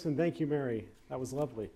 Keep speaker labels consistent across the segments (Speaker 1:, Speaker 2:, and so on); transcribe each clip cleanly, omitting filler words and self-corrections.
Speaker 1: Bruce, and thank you, Mary. That was lovely.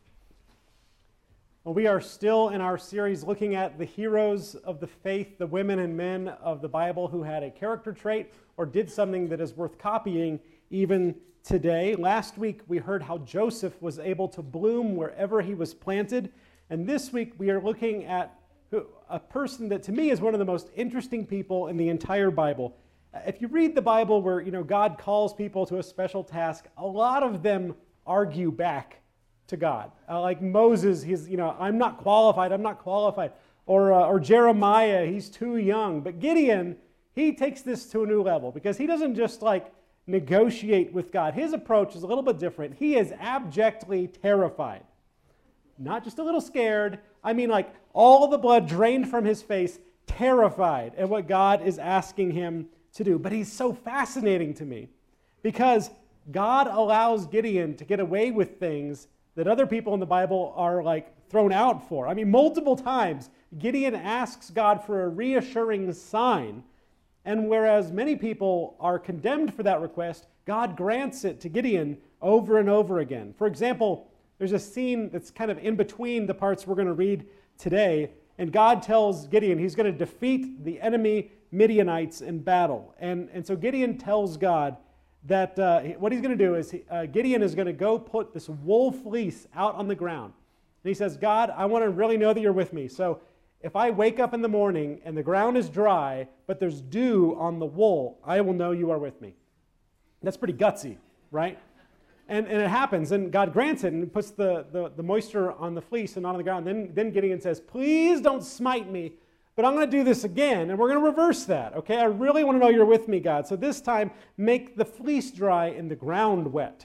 Speaker 1: Well, we are still in our series looking at the heroes of the faith, the women and men of the Bible who had a character trait or did something that is worth copying even today. Last week, we heard how Joseph was able to bloom wherever he was planted. And this week, we are looking at a person that to me is one of the most interesting people in the entire Bible. If you read the Bible where, God calls people to a special task, a lot of them argue back to God. Like Moses, he's, I'm not qualified. Or Jeremiah, he's too young. But Gideon, he takes this to a new level because he doesn't just negotiate with God. His approach is a little bit different. He is abjectly terrified. Not just a little scared. I mean, all the blood drained from his face, terrified at what God is asking him to do. But he's so fascinating to me because God allows Gideon to get away with things that other people in the Bible are thrown out for. I mean, multiple times Gideon asks God for a reassuring sign, and whereas many people are condemned for that request, God grants it to Gideon over and over again. For example, there's a scene that's kind of in between the parts we're going to read today, and God tells Gideon he's going to defeat the enemy Midianites in battle. And so Gideon tells God that what he's going to do is Gideon is going to go put this wool fleece out on the ground. And he says, God, I want to really know that you're with me. So if I wake up in the morning and the ground is dry, but there's dew on the wool, I will know you are with me. That's pretty gutsy, right? And it happens, and God grants it, and puts the moisture on the fleece and on the ground. Then Gideon says, please don't smite me, but I'm going to do this again, and we're going to reverse that, okay? I really want to know you're with me, God. So this time, make the fleece dry and the ground wet.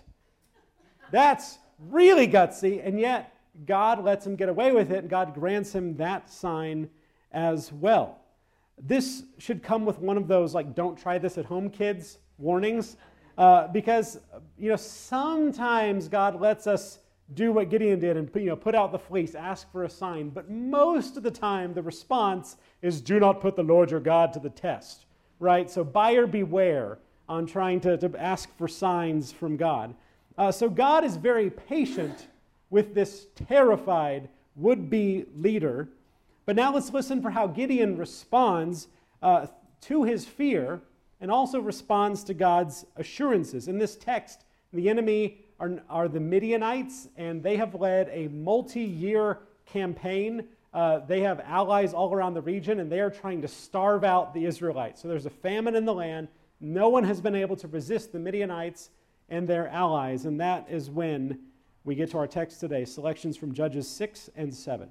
Speaker 1: That's really gutsy, and yet God lets him get away with it, and God grants him that sign as well. This should come with one of those, don't try this at home, kids, warnings. Because, sometimes God lets us do what Gideon did and, put out the fleece, ask for a sign. But most of the time, the response is, do not put the Lord your God to the test, right? So buyer beware on trying to ask for signs from God. So God is very patient with this terrified would-be leader. But now let's listen for how Gideon responds to his fear and also responds to God's assurances. In this text, the enemy are the Midianites, and they have led a multi-year campaign. They have allies all around the region, and they are trying to starve out the Israelites. So there's a famine in the land. No one has been able to resist the Midianites and their allies, and that is when we get to our text today, selections from Judges 6 and 7.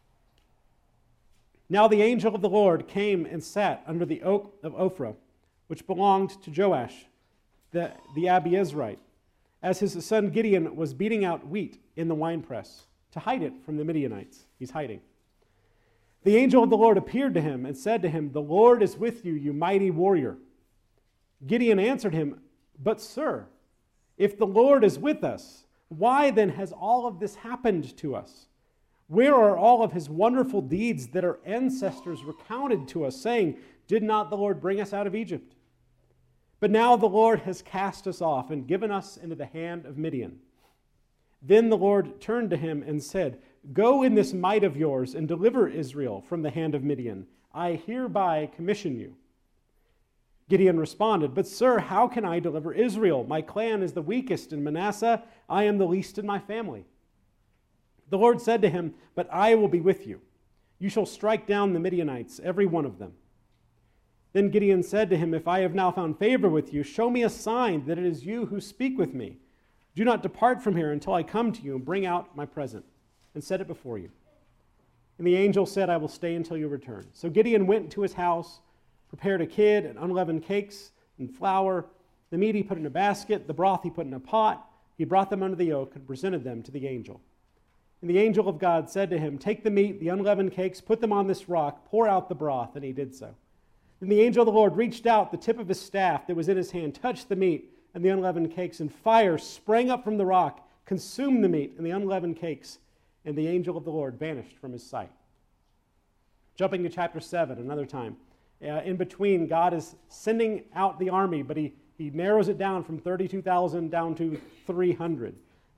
Speaker 1: Now the angel of the Lord came and sat under the oak of Ophrah, which belonged to Joash, the Abiezrite, as his son Gideon was beating out wheat in the winepress to hide it from the Midianites. He's hiding. The angel of the Lord appeared to him and said to him, the Lord is with you, you mighty warrior. Gideon answered him, but sir, if the Lord is with us, why then has all of this happened to us? Where are all of his wonderful deeds that our ancestors recounted to us, saying, did not the Lord bring us out of Egypt? But now the Lord has cast us off and given us into the hand of Midian. Then the Lord turned to him and said, go in this might of yours and deliver Israel from the hand of Midian. I hereby commission you. Gideon responded, but sir, how can I deliver Israel? My clan is the weakest in Manasseh. I am the least in my family. The Lord said to him, but I will be with you. You shall strike down the Midianites, every one of them. Then Gideon said to him, if I have now found favor with you, show me a sign that it is you who speak with me. Do not depart from here until I come to you and bring out my present and set it before you. And the angel said, I will stay until you return. So Gideon went to his house, prepared a kid and unleavened cakes and flour. The meat he put in a basket, the broth he put in a pot. He brought them under the oak and presented them to the angel. And the angel of God said to him, take the meat, the unleavened cakes, put them on this rock, pour out the broth. And he did so. Then the angel of the Lord reached out the tip of his staff that was in his hand, touched the meat and the unleavened cakes, and fire sprang up from the rock, consumed the meat and the unleavened cakes, and the angel of the Lord vanished from his sight. Jumping to chapter 7, another time. In between, God is sending out the army, but he narrows it down from 32,000 down to 300.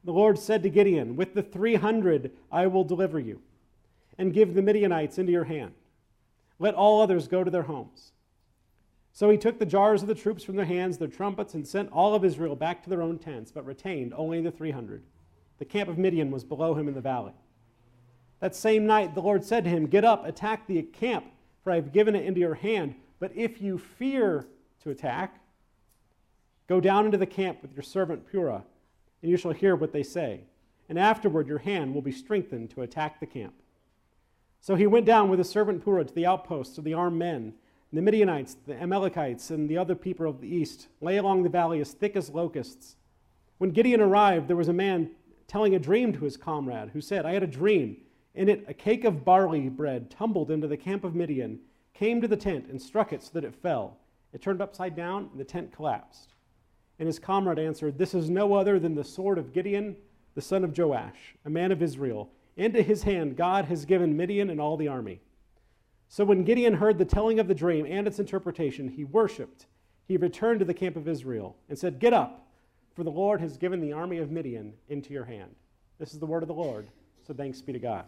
Speaker 1: the Lord said to Gideon, with the 300 I will deliver you, and give the Midianites into your hand. Let all others go to their homes. So he took the jars of the troops from their hands, their trumpets, and sent all of Israel back to their own tents, but retained only the 300. The camp of Midian was below him in the valley. That same night the Lord said to him, get up, attack the camp, for I have given it into your hand. But if you fear to attack, go down into the camp with your servant Purah, and you shall hear what they say. And afterward your hand will be strengthened to attack the camp. So he went down with his servant Purah to the outposts of the armed men. And the Midianites, the Amalekites, and the other people of the east lay along the valley as thick as locusts. When Gideon arrived, there was a man telling a dream to his comrade, who said, I had a dream. In it, a cake of barley bread tumbled into the camp of Midian, came to the tent, and struck it so that it fell. It turned upside down, and the tent collapsed. And his comrade answered, this is no other than the sword of Gideon, the son of Joash, a man of Israel. Into his hand God has given Midian and all the army. So when Gideon heard the telling of the dream and its interpretation, he worshipped. He returned to the camp of Israel and said, get up, for the Lord has given the army of Midian into your hand. This is the word of the Lord, so thanks be to God.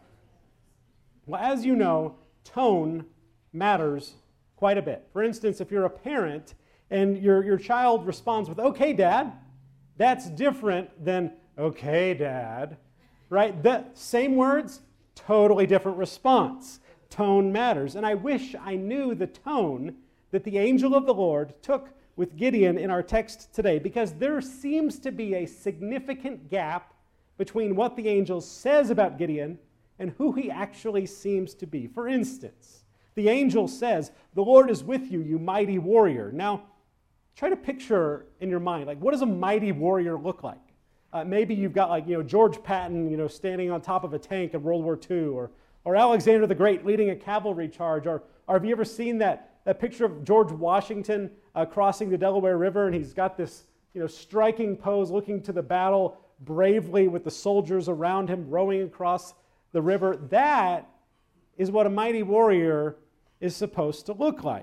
Speaker 1: Well, as you know, tone matters quite a bit. For instance, if you're a parent and your child responds with, okay, Dad, that's different than, okay, Dad, right? The same words, totally different response. Tone matters. And I wish I knew the tone that the angel of the Lord took with Gideon in our text today, because there seems to be a significant gap between what the angel says about Gideon and who he actually seems to be. For instance, the angel says, the Lord is with you, you mighty warrior. Now, try to picture in your mind, like, what does a mighty warrior look like? Maybe you've got, George Patton, standing on top of a tank in World War II, or Alexander the Great leading a cavalry charge, or have you ever seen that picture of George Washington crossing the Delaware River, and he's got this, striking pose, looking to the battle bravely with the soldiers around him rowing across the river? That is what a mighty warrior is supposed to look like.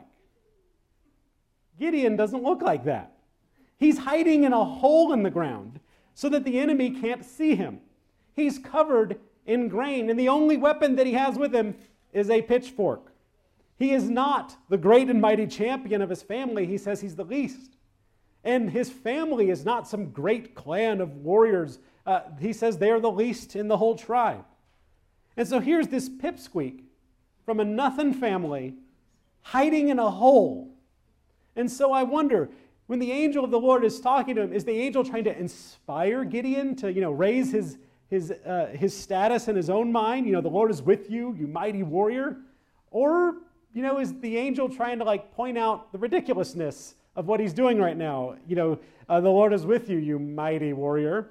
Speaker 1: Gideon doesn't look like that. He's hiding in a hole in the ground so that the enemy can't see him. He's covered in grain, and the only weapon that he has with him is a pitchfork. He is not the great and mighty champion of his family. He says he's the least. And his family is not some great clan of warriors. He says they are the least in the whole tribe. And so here's this pipsqueak from a nothing family hiding in a hole. And so I wonder, when the angel of the Lord is talking to him, is the angel trying to inspire Gideon to, raise his status in his own mind? The Lord is with you, you mighty warrior. Or, is the angel trying to point out the ridiculousness of what he's doing right now? The Lord is with you, you mighty warrior.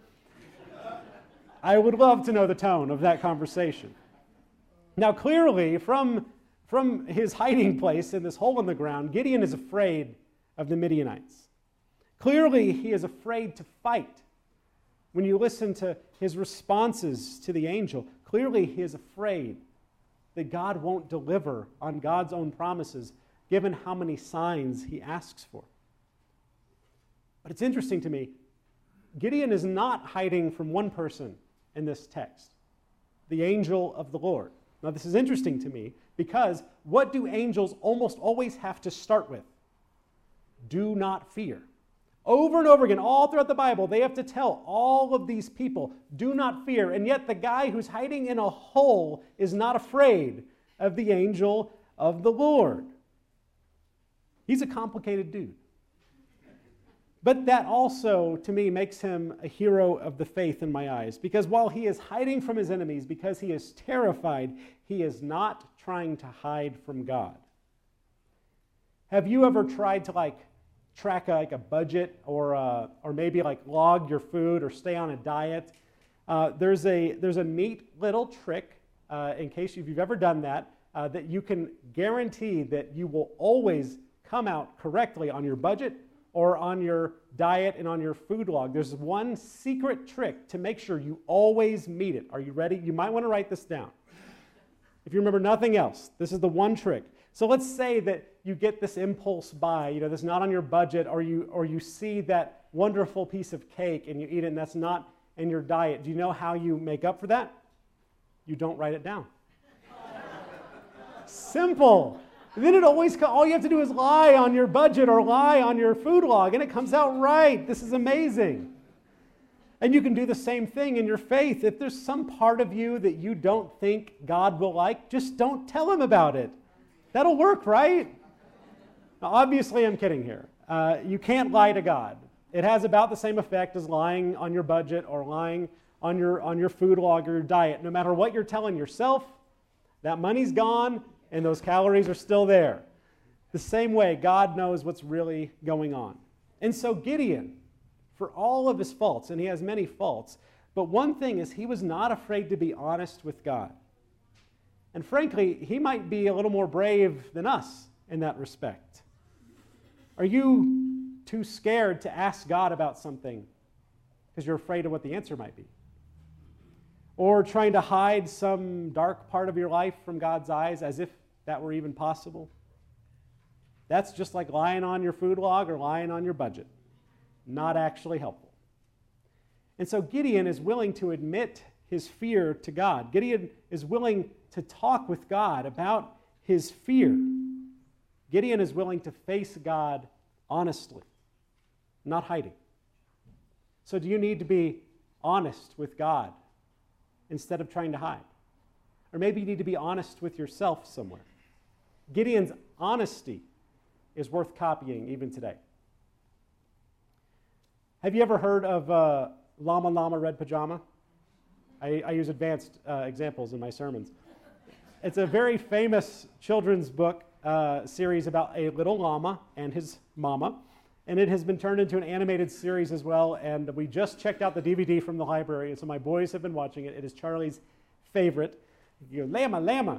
Speaker 1: I would love to know the tone of that conversation. Now, clearly, from his hiding place in this hole in the ground, Gideon is afraid of the Midianites. Clearly, he is afraid to fight. When you listen to his responses to the angel, clearly he is afraid that God won't deliver on God's own promises, given how many signs he asks for. But it's interesting to me, Gideon is not hiding from one person in this text, the angel of the Lord. Now, this is interesting to me because what do angels almost always have to start with? Do not fear. Over and over again, all throughout the Bible, they have to tell all of these people, do not fear. And yet the guy who's hiding in a hole is not afraid of the angel of the Lord. He's a complicated dude. But that also, to me, makes him a hero of the faith in my eyes. Because while he is hiding from his enemies, because he is terrified, he is not trying to hide from God. Have you ever tried to track a budget or maybe log your food or stay on a diet? There's a neat little trick in case if you've ever done that that you can guarantee that you will always come out correctly on your budget or on your diet and on your food log. There's one secret trick to make sure you always meet it. Are you ready? You might want to write this down. If you remember nothing else, this is the one trick. So let's say that you get this impulse buy, that's not on your budget, or you see that wonderful piece of cake and you eat it and that's not and your diet. Do you know how you make up for that? You don't write it down. Simple. And then all you have to do is lie on your budget or lie on your food log, and it comes out right. This is amazing. And you can do the same thing in your faith. If there's some part of you that you don't think God will like, just don't tell him about it. That'll work, right? Now, obviously, I'm kidding here. You can't lie to God. It has about the same effect as lying on your budget or lying on your food log or your diet. No matter what you're telling yourself, that money's gone and those calories are still there. The same way, God knows what's really going on. And so Gideon, for all of his faults, and he has many faults, but one thing is he was not afraid to be honest with God. And frankly, he might be a little more brave than us in that respect. Are you too scared to ask God about something because you're afraid of what the answer might be? Or trying to hide some dark part of your life from God's eyes as if that were even possible? That's just like lying on your food log or lying on your budget. Not actually helpful. And so Gideon is willing to admit his fear to God. Gideon is willing to talk with God about his fear. Gideon is willing to face God honestly, not hiding. So do you need to be honest with God instead of trying to hide? Or maybe you need to be honest with yourself somewhere. Gideon's honesty is worth copying even today. Have you ever heard of Llama Llama Red Pajama? I use advanced examples in my sermons. It's a very famous children's book series about a little llama and his mama, and it has been turned into an animated series as well, and we just checked out the DVD from the library, and so my boys have been watching it. It is Charlie's favorite. You go, llama, llama.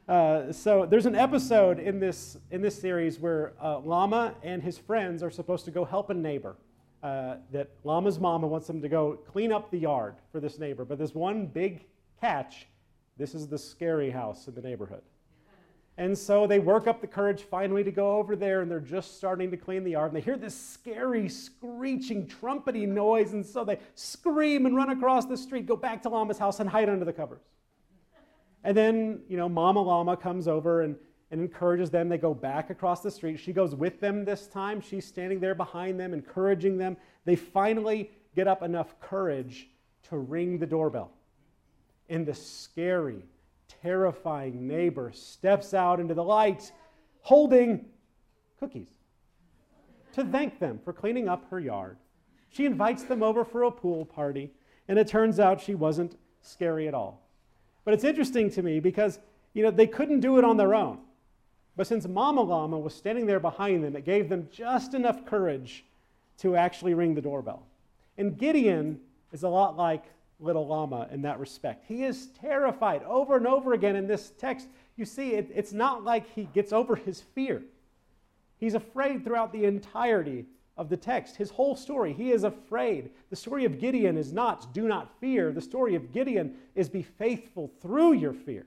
Speaker 1: So there's an episode in this series where Llama and his friends are supposed to go help a neighbor. That Llama's mama wants them to go clean up the yard for this neighbor. But there's one big catch. This is the scary house in the neighborhood. And so they work up the courage finally to go over there, and they're just starting to clean the yard. And they hear this scary, screeching, trumpety noise, and so they scream and run across the street, go back to Llama's house, and hide under the covers. And then, Mama Llama comes over and encourages them. They go back across the street. She goes with them this time. She's standing there behind them, encouraging them. They finally get up enough courage to ring the doorbell. And the scary, terrifying neighbor steps out into the light holding cookies to thank them for cleaning up her yard. She invites them over for a pool party, and it turns out she wasn't scary at all. But it's interesting to me because, they couldn't do it on their own. But since Mama Llama was standing there behind them, it gave them just enough courage to actually ring the doorbell. And Gideon is a lot like little llama in that respect. He is terrified over and over again in this text. You see, it's not like he gets over his fear. He's afraid throughout the entirety of the text. His whole story, he is afraid. The story of Gideon is not do not fear. The story of Gideon is be faithful through your fear.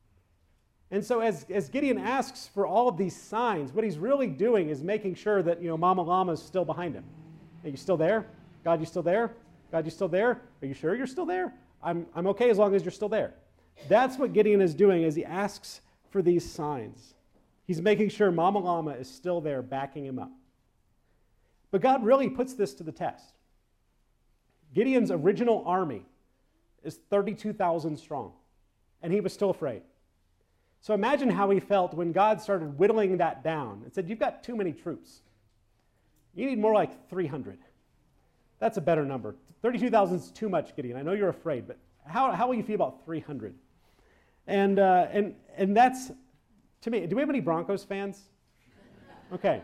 Speaker 1: And so as Gideon asks for all of these signs, what he's really doing is making sure that, Mama Llama is still behind him. Are you still there? God, you still there? God, you still there? Are you sure you're still there? I'm okay as long as you're still there. That's what Gideon is doing as he asks for these signs. He's making sure Mama Llama is still there backing him up. But God really puts this to the test. Gideon's original army is 32,000 strong, and he was still afraid. So imagine how he felt when God started whittling that down and said, you've got too many troops. You need more like 300. That's a better number. 32,000 is too much, Gideon. I know you're afraid, but how will you feel about 300? And that's, to me, do we have any Broncos fans? Okay.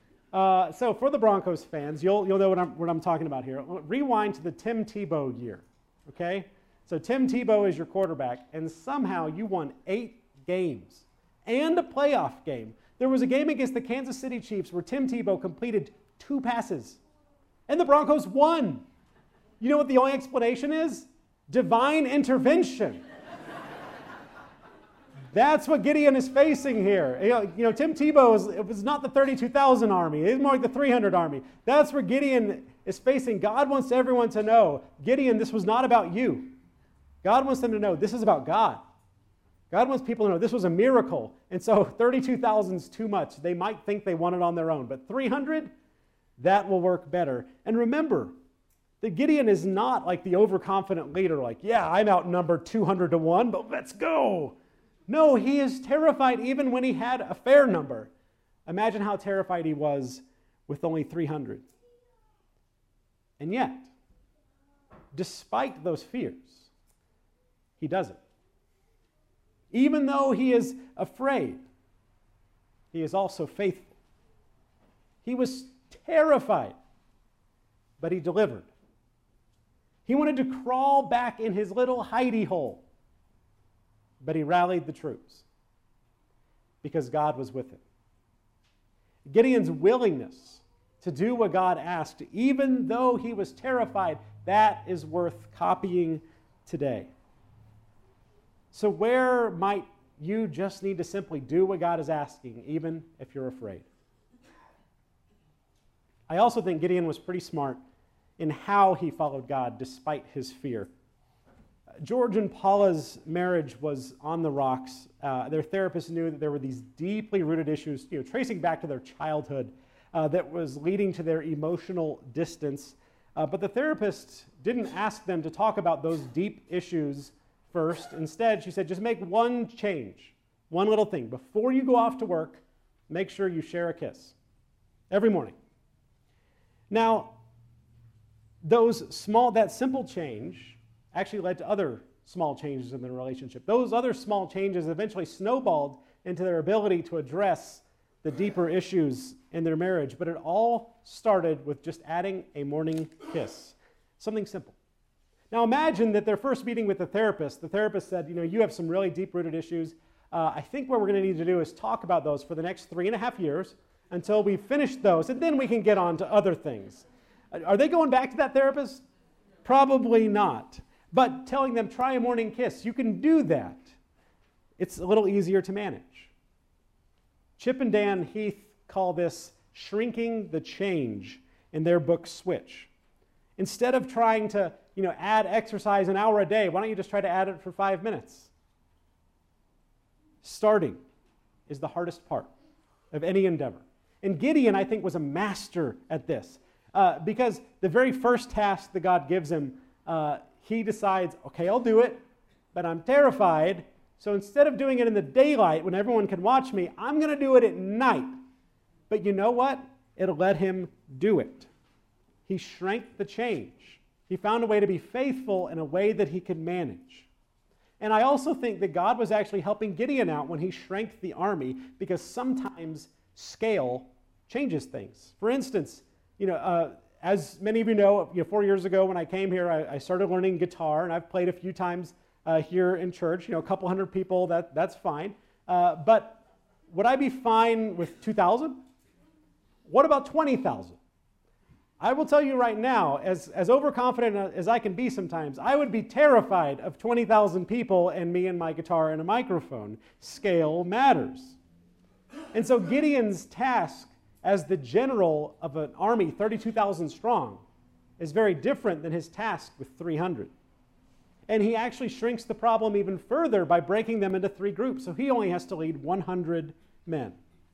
Speaker 1: So for the Broncos fans, you'll know what I'm talking about here. Rewind to the Tim Tebow year, okay? So Tim Tebow is your quarterback, and somehow you won 8 games and a playoff game. There was a game against the Kansas City Chiefs where Tim Tebow completed 2 passes, and the Broncos won. You know what the only explanation is? Divine intervention. That's what Gideon is facing here. Tim Tebow, it was not the 32,000 army. It's more like the 300 army. That's where Gideon is facing. God wants everyone to know, Gideon, this was not about you. God wants them to know this is about God. God wants people to know this was a miracle. And so 32,000 is too much. They might think they want it on their own. But 300, that will work better. And remember that Gideon is not like the overconfident leader, like, yeah, I'm outnumbered 200 to 1, but let's go. No, he is terrified even when he had a fair number. Imagine how terrified he was with only 300. And yet, despite those fears, he does it. Even though he is afraid, he is also faithful. He was terrified, but he delivered. He wanted to crawl back in his little hidey hole, but he rallied the troops because God was with him. Gideon's willingness to do what God asked, even though he was terrified, that is worth copying today. So where might you just need to simply do what God is asking, even if you're afraid? I also think Gideon was pretty smart in how he followed God despite his fear. George and Paula's marriage was on the rocks. Their therapist knew that there were these deeply rooted issues, tracing back to their childhood, that was leading to their emotional distance. But the therapist didn't ask them to talk about those deep issues first. Instead, she said, just make one change, one little thing. Before you go off to work, make sure you share a kiss every morning. Now, that simple change actually led to other small changes in their relationship. Those other small changes eventually snowballed into their ability to address the deeper issues in their marriage. But it all started with just adding a morning kiss. Something simple. Now imagine that their first meeting with the therapist said, you have some really deep-rooted issues. I think what we're going to need to do is talk about those for the next 3.5 years until we finish those, and then we can get on to other things. Are they going back to that therapist? Probably not. But telling them, try a morning kiss, you can do that. It's a little easier to manage. Chip and Dan Heath call this shrinking the change in their book, Switch. Instead of trying to, add exercise an hour a day, why don't you just try to add it for 5 minutes? Starting is the hardest part of any endeavor. And Gideon, I think, was a master at this. Because the very first task that God gives him, he decides, okay, I'll do it, but I'm terrified, so instead of doing it in the daylight when everyone can watch me, I'm going to do it at night. But you know what? It'll let him do it. He shrank the change. He found a way to be faithful in a way that he could manage. And I also think that God was actually helping Gideon out when he shrank the army, because sometimes scale changes things. For instance, as many of you know, 4 years ago when I came here, I started learning guitar, and I've played a few times here in church. A couple hundred people, that's fine. But would I be fine with 2,000? What about 20,000? I will tell you right now, as overconfident as I can be sometimes, I would be terrified of 20,000 people and me and my guitar and a microphone. Scale matters. And so Gideon's task as the general of an army 32,000 strong is very different than his task with 300. And he actually shrinks the problem even further by breaking them into 3 groups. So he only has to lead 100 men.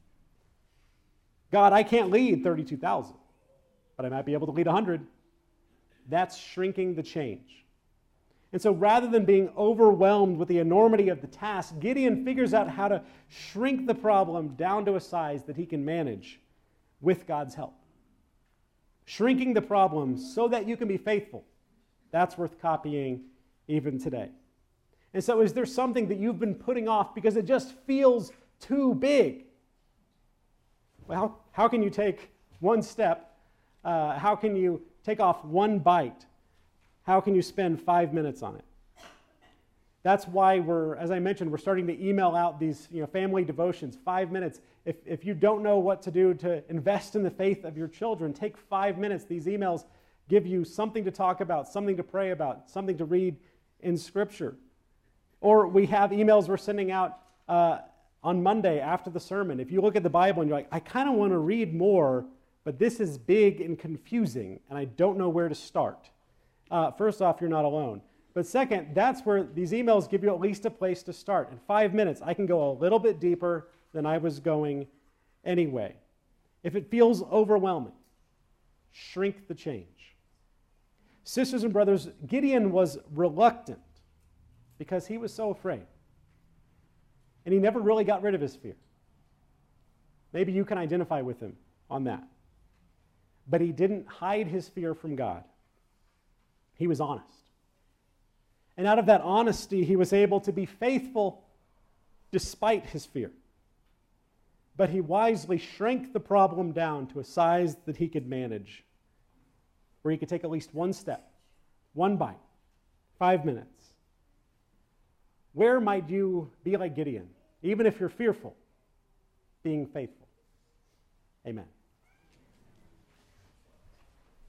Speaker 1: God, I can't lead 32,000, but I might be able to lead 100. That's shrinking the change. And so rather than being overwhelmed with the enormity of the task, Gideon figures out how to shrink the problem down to a size that he can manage with God's help. Shrinking the problem so that you can be faithful. That's worth copying even today. And so is there something that you've been putting off because it just feels too big? Well, how can you take one step? How can you take off one bite? How can you spend 5 minutes on it? That's why as I mentioned, we're starting to email out these family devotions, 5 minutes. If you don't know what to do to invest in the faith of your children, take 5 minutes. These emails give you something to talk about, something to pray about, something to read in Scripture. Or we have emails we're sending out on Monday after the sermon, if you look at the Bible and you're like, I kind of want to read more, but this is big and confusing, and I don't know where to start. First off, you're not alone. But second, that's where these emails give you at least a place to start. In 5 minutes, I can go a little bit deeper than I was going anyway. If it feels overwhelming, shrink the change. Sisters and brothers, Gideon was reluctant because he was so afraid. And he never really got rid of his fear. Maybe you can identify with him on that. But he didn't hide his fear from God. He was honest. And out of that honesty, he was able to be faithful despite his fear. But he wisely shrank the problem down to a size that he could manage, where he could take at least one step, one bite, 5 minutes. Where might you be like Gideon, even if you're fearful, being faithful? Amen.